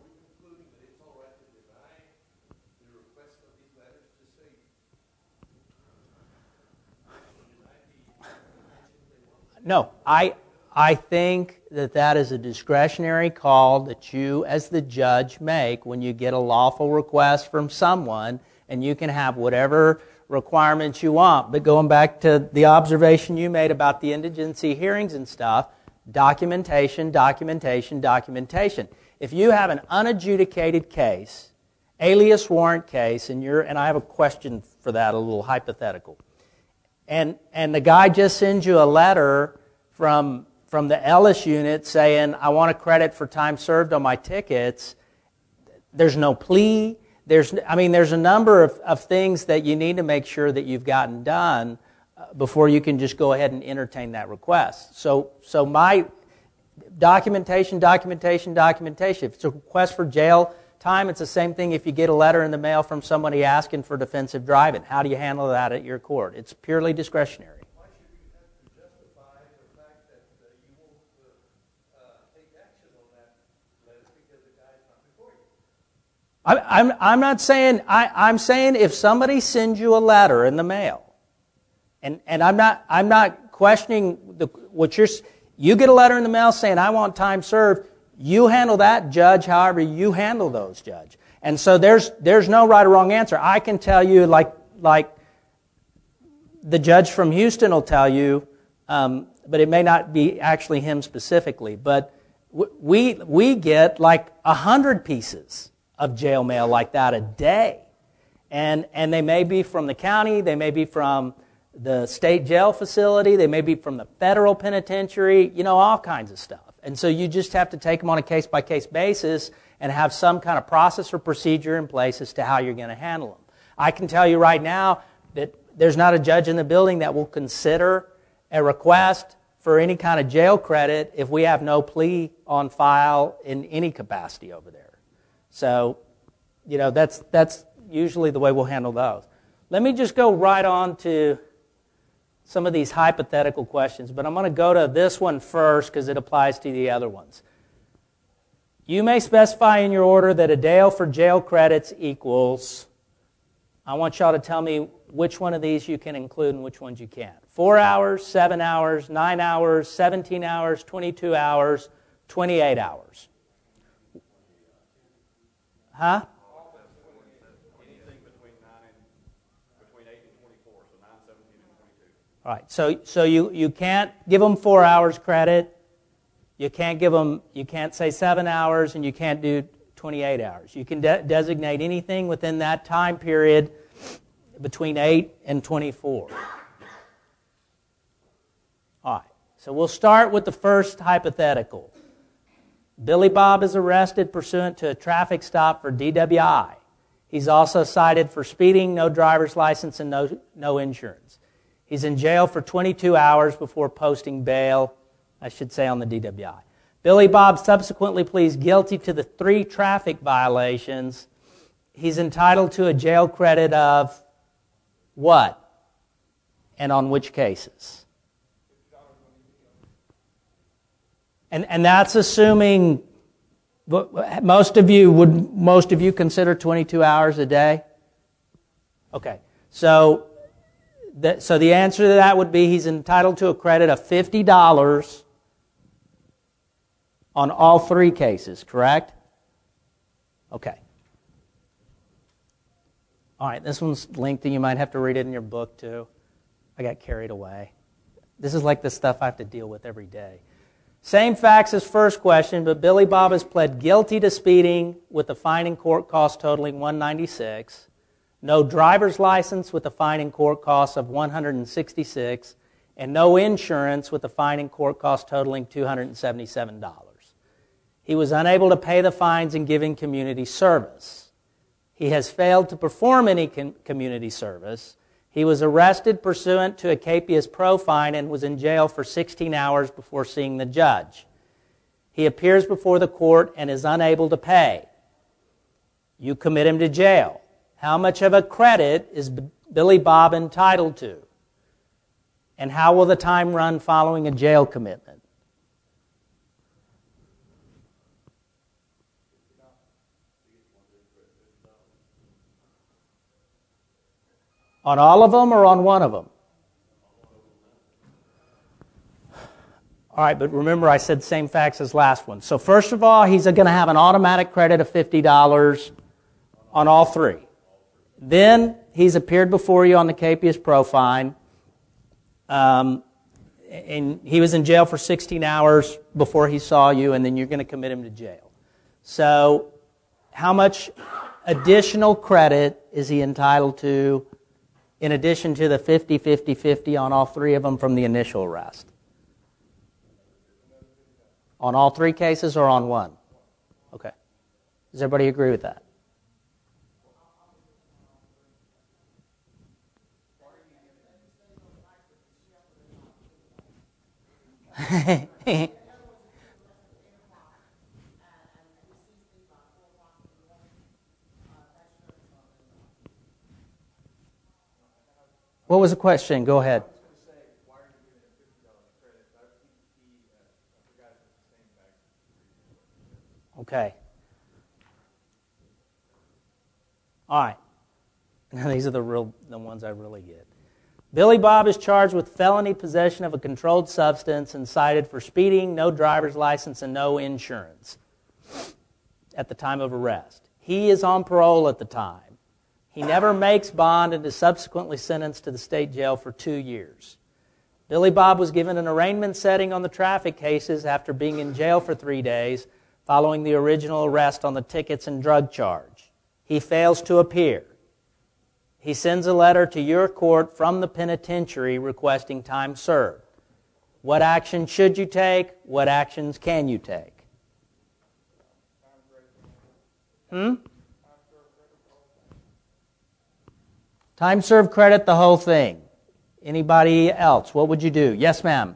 No, I I think that that is a discretionary call that you as the judge make when you get a lawful request from someone, and you can have whatever requirements you want. But going back to the observation you made about the indigency hearings and stuff, documentation, documentation, documentation. If you have an unadjudicated case, alias warrant case, and you're and I have a question for that, a little hypothetical. And and the guy just sends you a letter from from the Ellis unit saying, I want a credit for time served on my tickets. There's no plea. There's I mean, there's a number of, of things that you need to make sure that you've gotten done before you can just go ahead and entertain that request. So so my documentation, documentation, documentation. If it's a request for jail time, it's the same thing if you get a letter in the mail from somebody asking for defensive driving. How do you handle that at your court? It's purely discretionary. Why should you have to justify the fact that uh, you won't uh, uh, take action on that letter because the guy's not before you? I, I'm I'm not saying I, I'm saying if somebody sends you a letter in the mail, and, and I'm not I'm not questioning the what you're you get a letter in the mail saying I want time served. You handle that, judge, however you handle those, judge. And so there's there's no right or wrong answer. I can tell you, like like the judge from Houston will tell you, um, but it may not be actually him specifically. But we we get like a hundred pieces of jail mail like that a day, and and they may be from the county, they may be from the state jail facility, they may be from the federal penitentiary, you know, all kinds of stuff. And so you just have to take them on a case-by-case basis and have some kind of process or procedure in place as to how you're going to handle them. I can tell you right now that there's not a judge in the building that will consider a request for any kind of jail credit if we have no plea on file in any capacity over there. So, you know, that's that's usually the way we'll handle those. Let me just go right on to some of these hypothetical questions, but I'm going to go to this one first because it applies to the other ones. You may specify in your order that a day for jail credits equals, I want y'all to tell me which one of these you can include and which ones you can't. Four hours, seven hours, nine hours, seventeen hours, twenty-two hours, twenty-eight hours. Huh? All right, so so you, you can't give them four hours credit, you can't give them, you can't say seven hours, and you can't do twenty-eight hours. You can de- designate anything within that time period between eight and twenty-four. All right, so we'll start with the first hypothetical. Billy Bob is arrested pursuant to a traffic stop for D W I. He's also cited for speeding, no driver's license, and no, no insurance. He's in jail for twenty-two hours before posting bail, I should say, on the D W I. Billy Bob subsequently pleads guilty to the three traffic violations. He's entitled to a jail credit of what? And on which cases? And and that's assuming most of you would most of you consider twenty-two hours a day? Okay. So the, so the answer to that would be he's entitled to a credit of fifty dollars on all three cases, correct? Okay. All right, this one's lengthy. You might have to read it in your book too. I got carried away. This is like the stuff I have to deal with every day. Same facts as first question, but Billy Bob has pled guilty to speeding with a fine and court cost totaling one hundred ninety-six dollars, no driver's license with a fine and court cost of one hundred sixty-six dollars, and no insurance with a fine and court cost totaling two hundred seventy-seven dollars. He was unable to pay the fines and giving community service. He has failed to perform any com- community service. He was arrested pursuant to a capias pro fine and was in jail for sixteen hours before seeing the judge. He appears before the court and is unable to pay. You commit him to jail. How much of a credit is B- Billy Bob entitled to? And how will the time run following a jail commitment? On all of them or on one of them? All right, but remember I said same facts as last one. So first of all, he's going to have an automatic credit of fifty dollars on all three. Then he's appeared before you on the capias pro fine, um, and he was in jail for sixteen hours before he saw you, and then you're going to commit him to jail. So how much additional credit is he entitled to in addition to the fifty, fifty, fifty on all three of them from the initial arrest? On all three cases or on one? Okay. Does everybody agree with that? What was the question? Go ahead. Okay. All right. Now these are the real the ones I really get. Billy Bob is charged with felony possession of a controlled substance and cited for speeding, no driver's license, and no insurance at the time of arrest. He is on parole at the time. He never makes bond and is subsequently sentenced to the state jail for two years. Billy Bob was given an arraignment setting on the traffic cases after being in jail for three days following the original arrest on the tickets and drug charge. He fails to appear. He sends a letter to your court from the penitentiary requesting time served. What action should you take? What actions can you take? Hmm? Time served credit, the whole thing. Anybody else? What would you do? Yes, ma'am.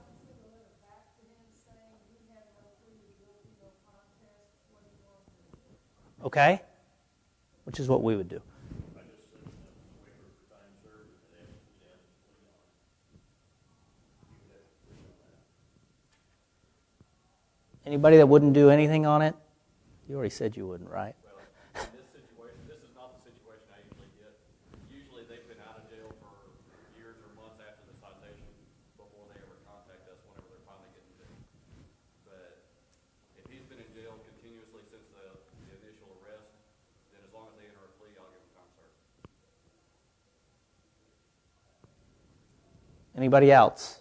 Okay. Which is what we would do. Anybody that wouldn't do anything on it? You already said you wouldn't, right? Well, in this situation, this is not the situation I usually get. Usually they've been out of jail for years or months after the citation before they ever contact us whenever they're finally getting jail. But if he's been in jail continuously since the, the initial arrest, then as long as they enter a plea, I'll give them time served. Anybody else?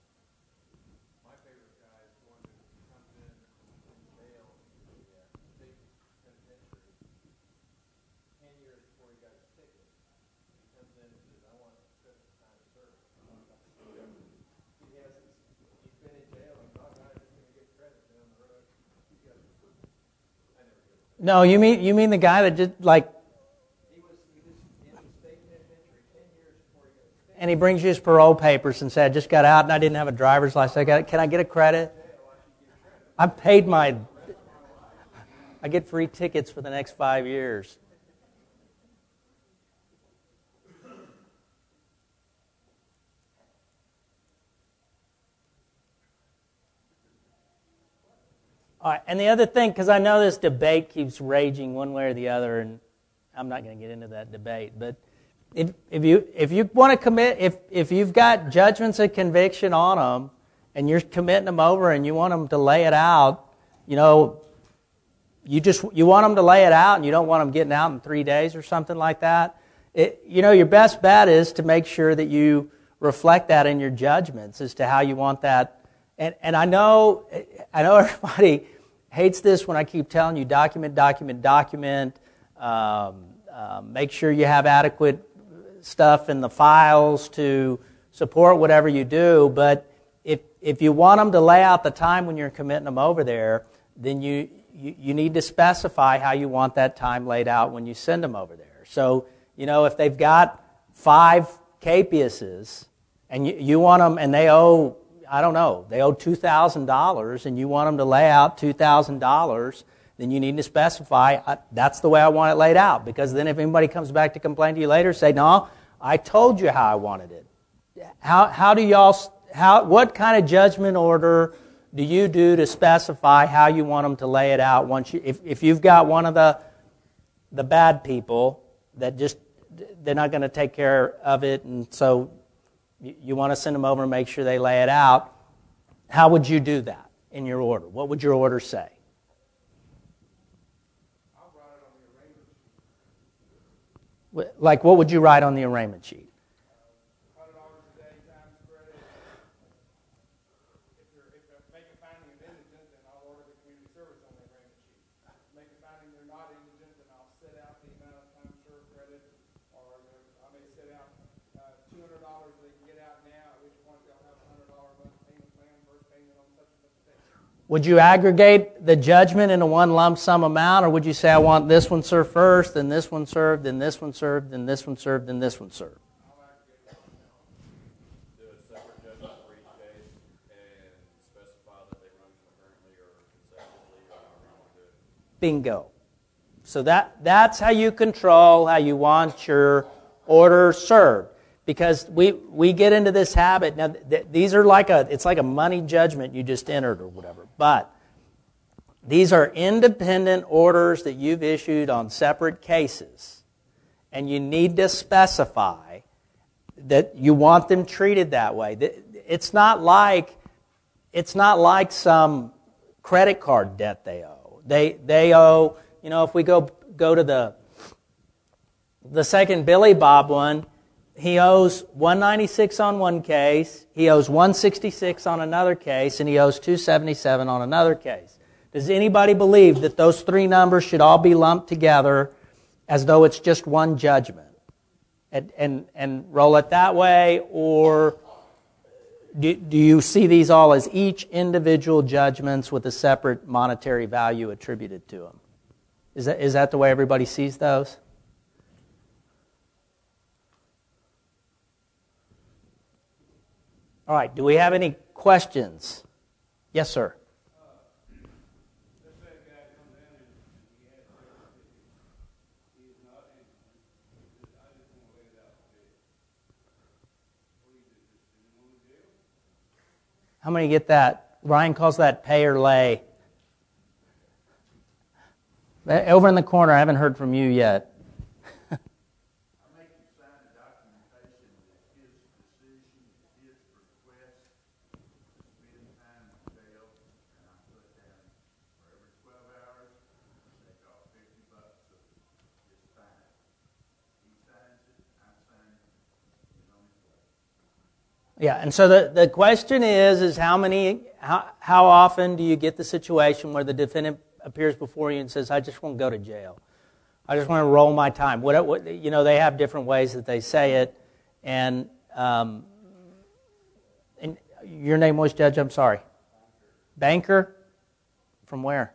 No, you mean you mean the guy that did like, and he brings you his parole papers and said, "I just got out and I didn't have a driver's license. I got, can I get a credit? I paid my, I get free tickets for the next five years." All right, and the other thing, because I know this debate keeps raging one way or the other, and I'm not going to get into that debate, but if, if you if you want to commit, if if you've got judgments of conviction on them, and you're committing them over, and you want them to lay it out, you know, you just you want them to lay it out, and you don't want them getting out in three days or something like that. It, you know, your best bet is to make sure that you reflect that in your judgments as to how you want that. And and I know I know everybody hates this when I keep telling you document, document, document. Um, uh, make sure you have adequate stuff in the files to support whatever you do. But if if you want them to lay out the time when you're committing them over there, then you, you, you need to specify how you want that time laid out when you send them over there. So, you know, if they've got five capiases and you, you want them, and they owe, I don't know, they owe two thousand dollars and you want them to lay out two thousand dollars, then you need to specify, uh, that's the way I want it laid out. Because then if anybody comes back to complain to you later, say, no, I told you how I wanted it. How, how do y'all, how, what kind of judgment order do you do to specify how you want them to lay it out? Once you, if, if you've got one of the, the bad people that just, they're not going to take care of it, and so you, you want to send them over and make sure they lay it out, how would you do that in your order? What would your order say? I'll write it on the arraignment sheet. Like, what would you write on the arraignment sheet? one hundred dollars a day times credit. If you're, if you're making finding of indigent, then I'll order the community service on the arraignment sheet. Make a finding they're not indigent, then I'll set out the amount of time served credit, or I may set out uh, two hundred dollars they can get out now, at which point they'll have a one hundred dollars month payment plan, first payment on such and such a day. Would you aggregate the judgment into one lump sum amount, or would you say, I want this one served first, then this one served, then this one served, then this one served, then this one served? Do a separate judgment for each case and specify that they run concurrently or consecutively or however you want to do it. Bingo. So that, that's how you control how you want your order served. Because we, we get into this habit. Now, th- these are like a, it's like a money judgment you just entered or whatever. But these are independent orders that you've issued on separate cases. And you need to specify that you want them treated that way. It's not like, it's not like some credit card debt they owe. They, they owe, you know, if we go, go to the, the second Billy Bob one, he owes one ninety-six on one case, he owes one sixty-six on another case, and he owes two seventy-seven on another case. Does anybody believe that those three numbers should all be lumped together as though it's just one judgment? And and, and roll it that way, or do, do you see these all as each individual judgments with a separate monetary value attributed to them? Is that is that the way everybody sees those? All right, do we have any questions? Yes, sir. Let's say a guy comes in and he has service, he's not in, he says, I just want to lay it out today. What do you do? Just send him on to jail? How many get that? Ryan calls that pay or lay. Over in the corner, I haven't heard from you yet. Yeah, and so the, the question is, is how many, how, how often do you get the situation where the defendant appears before you and says, I just want to go to jail. I just want to roll my time. What, what you know, they have different ways that they say it. And, um, and your name was, Judge? I'm sorry. Banker? From where?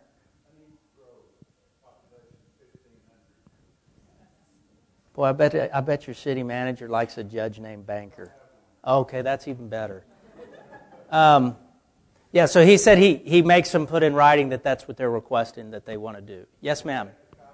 Boy, I bet, I bet your city manager likes a judge named Banker. Okay, that's even better. Um, yeah, so he said he, he makes them put in writing that that's what they're requesting that they want to do. Yes, ma'am.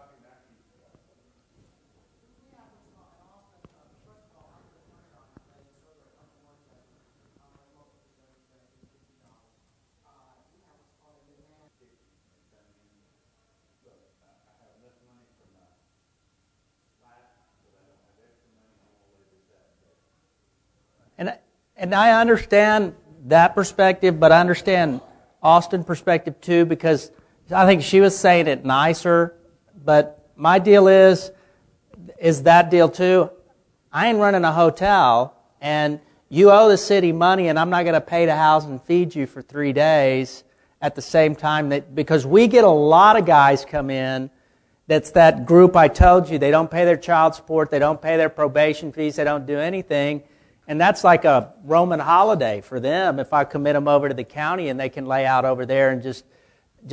And and I understand that perspective, but I understand Austin's perspective too, because I think she was saying it nicer. But my deal is, is that deal too. I ain't running a hotel, and you owe the city money, and I'm not going to pay to house and feed you for three days at the same time that, because we get a lot of guys come in. That's that group I told you. They don't pay their child support. They don't pay their probation fees. They don't do anything. And that's like a Roman holiday for them if I commit them over to the county and they can lay out over there and just just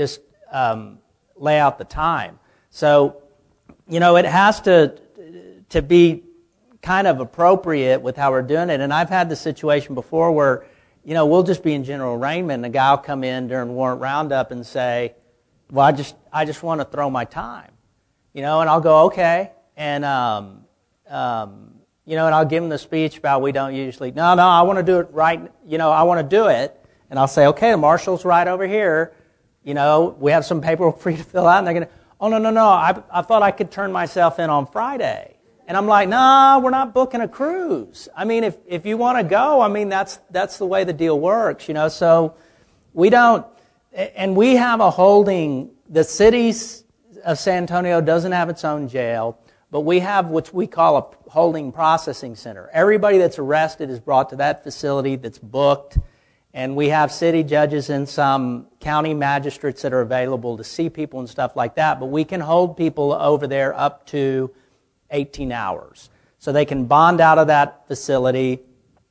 um, lay out the time. So, you know, it has to to be kind of appropriate with how we're doing it. And I've had the situation before where, you know, we'll just be in general arraignment, and a guy will come in during warrant roundup and say, well, I just I just want to throw my time, you know, and I'll go, okay, and um, um, you know, and I'll give him the speech about we don't usually, no, no, I want to do it right, you know, I want to do it, and I'll say, okay, the marshal's right over here, you know, we have some paperwork for you to fill out, and they're going to, oh, no, no, no, I, I thought I could turn myself in on Friday. And I'm like, nah, we're not booking a cruise. I mean, if, if you want to go, I mean, that's that's the way the deal works, you know. So we don't, and we have a holding, the city of San Antonio doesn't have its own jail, but we have what we call a holding processing center. Everybody that's arrested is brought to that facility that's booked, and we have city judges and some county magistrates that are available to see people and stuff like that, but we can hold people over there up to eighteen hours. So they can bond out of that facility,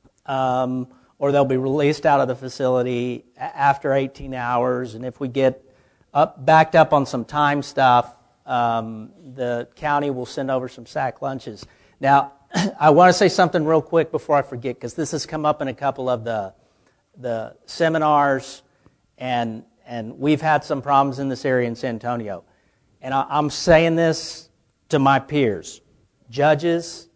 um, or they'll be released out of the facility after eighteen hours. And if we get up, backed up on some time stuff, um, the county will send over some sack lunches. Now, I want to say something real quick before I forget, because this has come up in a couple of the the seminars, and and we've had some problems in this area in San Antonio. And I, I'm saying this to my peers. Judges,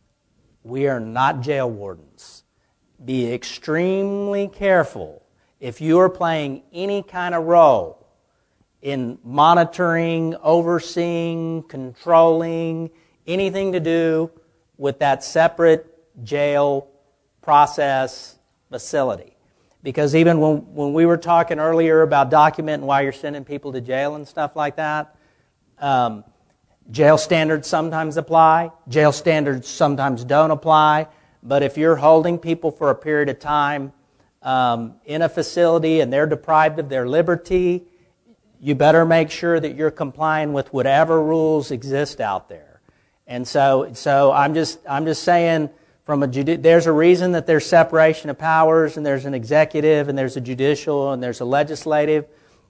we are not jail wardens. Be extremely careful if you are playing any kind of role in monitoring, overseeing, controlling, anything to do with that separate jail process facility. Because even when, when we were talking earlier about documenting why you're sending people to jail and stuff like that, um, jail standards sometimes apply. Jail standards sometimes don't apply. But if you're holding people for a period of time um, in a facility and they're deprived of their liberty, you better make sure that you're complying with whatever rules exist out there. And so, so I'm just I'm just saying, from a judi- there's a reason that there's separation of powers, and there's an executive, and there's a judicial, and there's a legislative.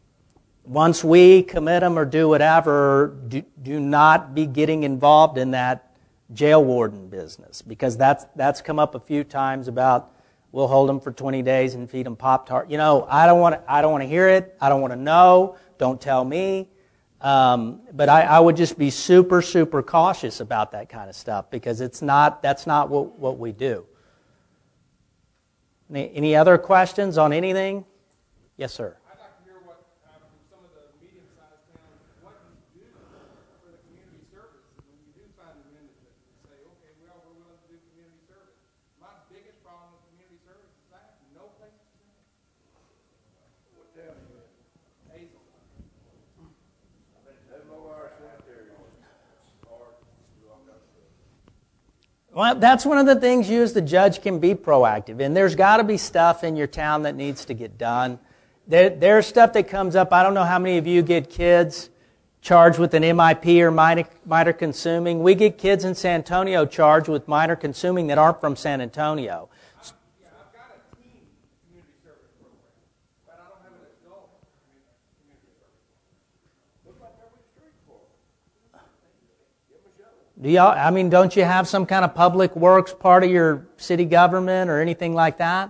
Once we commit them or do whatever, do, do not be getting involved in that jail warden business, because that's that's come up a few times about we'll hold them for twenty days and feed them Pop-Tart. You know, I don't want to. I don't want to hear it. I don't want to know. Don't tell me. Um, but I, I would just be super super cautious about that kind of stuff, because it's not. That's not what what we do. Any, any other questions on anything? Yes, sir. Well, that's one of the things you as the judge can be proactive. And there's got to be stuff in your town that needs to get done. There, there's stuff that comes up. I don't know how many of you get kids charged with an M I P or minor, minor consuming. We get kids in San Antonio charged with minor consuming that aren't from San Antonio. Yeah, I've got a teen community service program, but I don't have an adult community service program. Looks like every street for them. Do y'all, I mean, don't you have some kind of public works part of your city government or anything like that?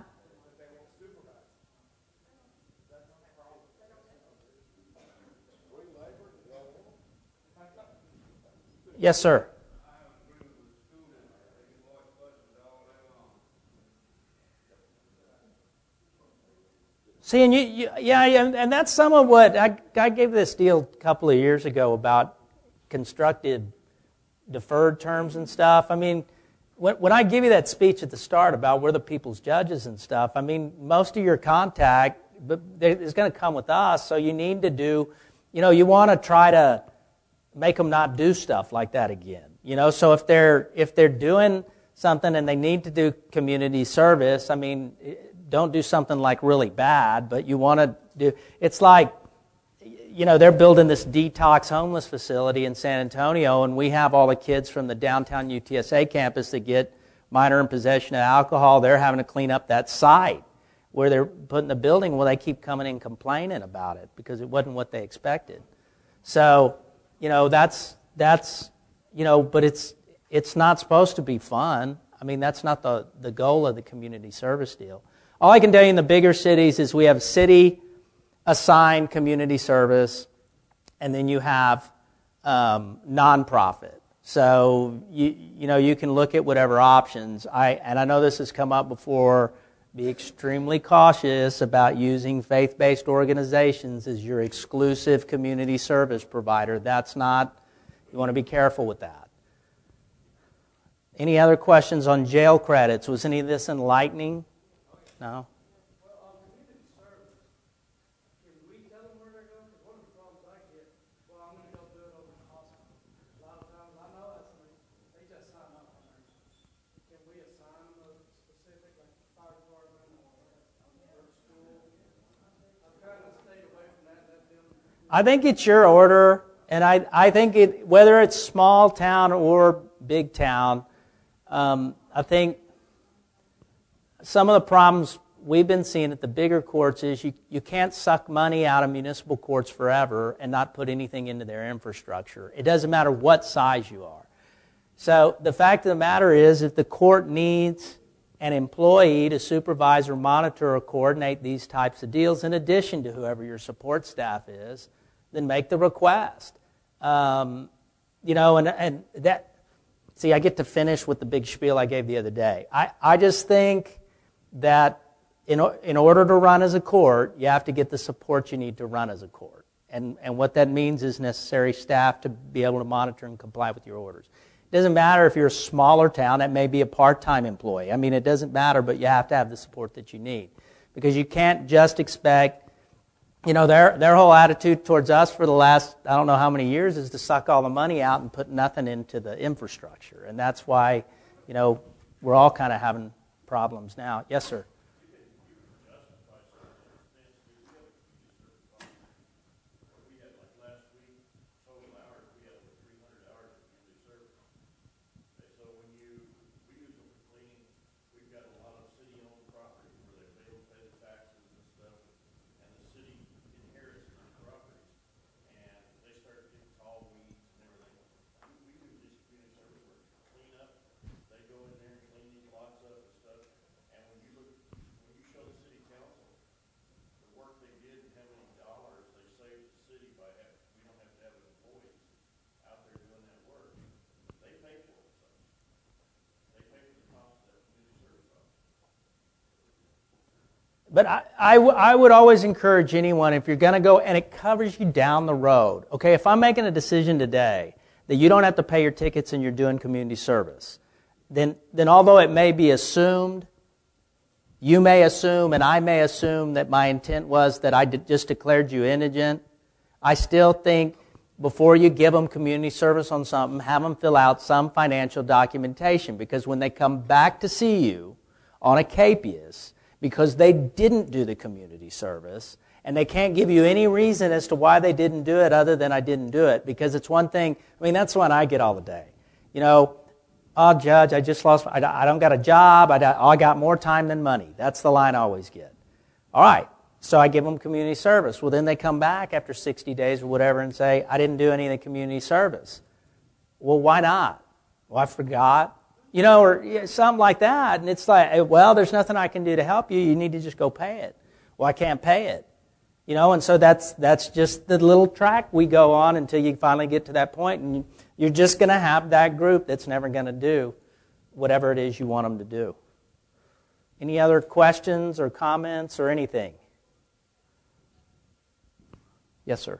Yes, sir. See, and you, you yeah, and that's some of what I, I gave this deal a couple of years ago about constructive deferred terms and stuff. I mean, when, when I give you that speech at the start about we're the people's judges and stuff, I mean, most of your contact is going to come with us, so you need to do, you know, you want to try to make them not do stuff like that again. You know, so if they're if they're doing something and they need to do community service, I mean, don't do something like really bad, but you want to do, it's like, you know, they're building this detox homeless facility in San Antonio, and we have all the kids from the downtown U T S A campus that get minor in possession of alcohol. They're having to clean up that site. where they're putting the building, well, they keep coming in complaining about it because it wasn't what they expected. So, you know, that's, that's you know, but it's it's not supposed to be fun. I mean, that's not the, the goal of the community service deal. All I can tell you in the bigger cities is we have city-assigned community service, and then you have um, nonprofit. So, you you know, you can look at whatever options. I And I know this has come up before. Be extremely cautious about using faith-based organizations as your exclusive community service provider. That's not, you want to be careful with that. Any other questions on jail credits? Was any of this enlightening? No? Well, on community service, can we tell them where they're going? Because one of the problems I get, well, I'm going to go do it over in the hospital. A lot of times, I know that's, they just sign up on there. Can we assign them a specific, like, fire department or, or school? I've kind of stayed away from that, let them. I think it's your order, and I, I think it, whether it's small town or big town, um, I think some of the problems we've been seeing at the bigger courts is you, you can't suck money out of municipal courts forever and not put anything into their infrastructure. It doesn't matter what size you are. So the fact of the matter is, if the court needs an employee to supervise or monitor or coordinate these types of deals in addition to whoever your support staff is, then make the request. Um, you know, and, and that, see, I get to finish with the big spiel I gave the other day. I, I just think that in, in order to run as a court, you have to get the support you need to run as a court. And, and what that means is necessary staff to be able to monitor and comply with your orders. It doesn't matter if you're a smaller town, that may be a part-time employee. I mean, it doesn't matter, but you have to have the support that you need. Because you can't just expect, you know, their their whole attitude towards us for the last, I don't know how many years, is to suck all the money out and put nothing into the infrastructure. And that's why, you know, we're all kind of having problems now. Yes, sir? But I, I, w- I would always encourage anyone, if you're going to go, and it covers you down the road. Okay, if I'm making a decision today that you don't have to pay your tickets and you're doing community service, then, then although it may be assumed, you may assume and I may assume that my intent was that I did, just declared you indigent, I still think before you give them community service on something, have them fill out some financial documentation, because when they come back to see you on a capias, because they didn't do the community service, and they can't give you any reason as to why they didn't do it other than I didn't do it, because it's one thing, I mean, that's one I get all the day. You know, oh, Judge, I just lost, I, I don't got a job, I, I got more time than money. That's the line I always get. All right, so I give them community service. Well, then they come back after sixty days or whatever and say, I didn't do any of the community service. Well, why not? Well, I forgot. You know, or yeah, something like that. And it's like, well, there's nothing I can do to help you. You need to just go pay it. Well, I can't pay it. You know, and so that's that's just the little track we go on until you finally get to that point. And you're just going to have that group that's never going to do whatever it is you want them to do. Any other questions or comments or anything? Yes, sir.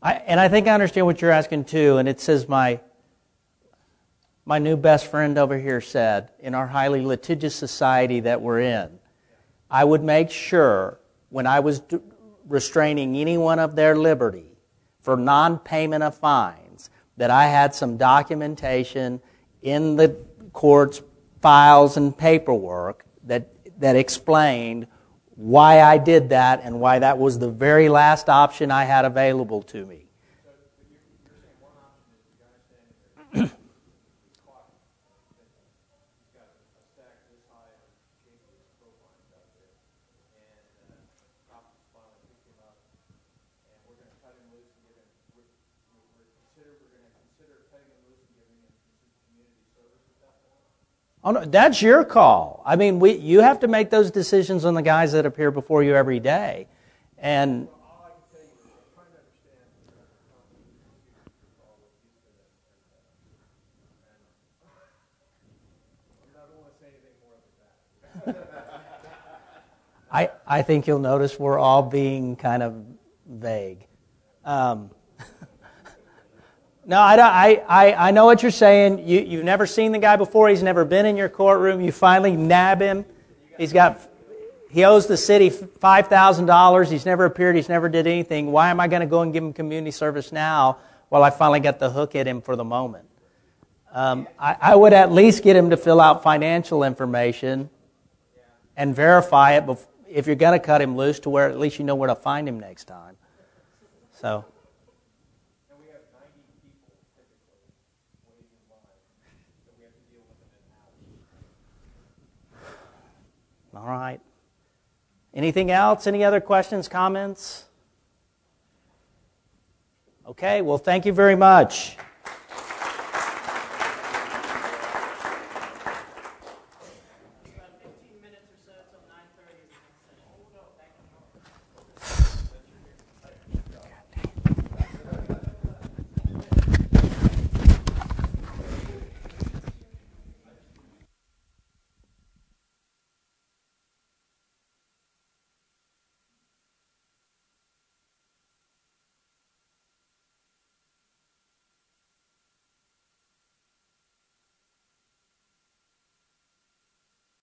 I, and I think I understand what you're asking too, and it says my my new best friend over here said, in our highly litigious society that we're in, I would make sure when I was d- restraining anyone of their liberty for non-payment of fines that I had some documentation in the court's files and paperwork that that explained why I did that and why that was the very last option I had available to me. So you're, you're saying one option is the guy standing there caught, he's got a, a stack this high of cases, profiles out there, and uh, cops finally picked him up, and we're going to cut him loose and give him, we're, we're, consider, we're going to consider cutting him loose and giving him some community service at that point? Oh, no, that's your call. I mean, we you have to make those decisions on the guys that appear before you every day. And All I can tell you is I'm trying to understand the Constitution of all of these and, and, and I don't want to say anything more than that. I, I think you'll notice we're all being kind of vague. Um, no, I, don't, I, I, I know what you're saying. You, you've never seen the guy before. He's never been in your courtroom. You finally nab him. He's got, he owes the city five thousand dollars. He's never appeared. He's never did anything. Why am I going to go and give him community service now while I finally got the hook at him for the moment? Um, I, I would at least get him to fill out financial information and verify it before, if you're going to cut him loose, to where at least you know where to find him next time. So. And we have ninety people typically waiting in line that we have to deal with in an hour. All right. Anything else? Any other questions, comments? Okay, well, thank you very much.